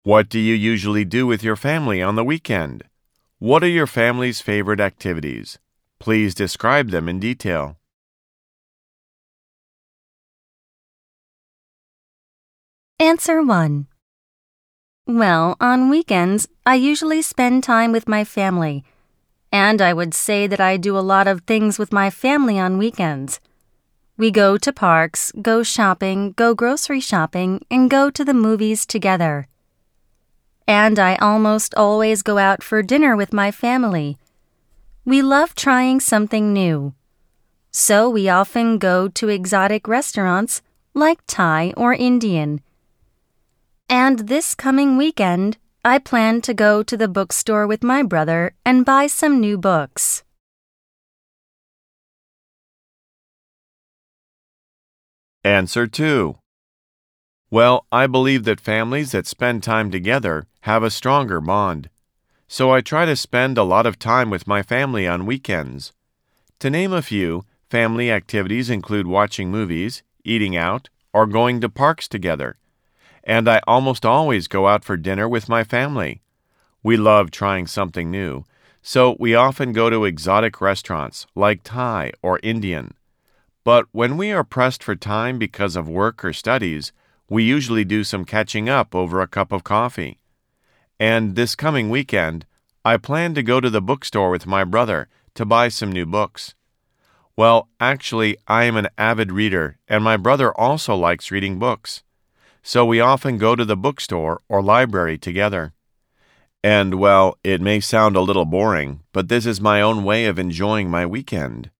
What do you usually do with your family on the weekend? What are your family's favorite activities? Please describe them in detail. Answer 1. Well, on weekends, I usually spend time with my family, and I would say that I do a lot of things with my family on weekends. We go to parks, go shopping, go grocery shopping, and go to the movies together. And I almost always go out for dinner with my family. We love trying something new. So we often go to exotic restaurants like Thai or Indian. And this coming weekend, I plan to go to the bookstore with my brother and buy some new books. Answer 2. Well, I believe that families that spend time together have a stronger bond. So I try to spend a lot of time with my family on weekends. To name a few, family activities include watching movies, eating out, or going to parks together. And I almost always go out for dinner with my family. We love trying something new, so we often go to exotic restaurants like Thai or Indian. But when we are pressed for time because of work or studies, we usually do some catching up over a cup of coffee. And this coming weekend, I plan to go to the bookstore with my brother to buy some new books. Well, actually, I am an avid reader, and my brother also likes reading books. So we often go to the bookstore or library together. And, well, it may sound a little boring, but this is my own way of enjoying my weekend.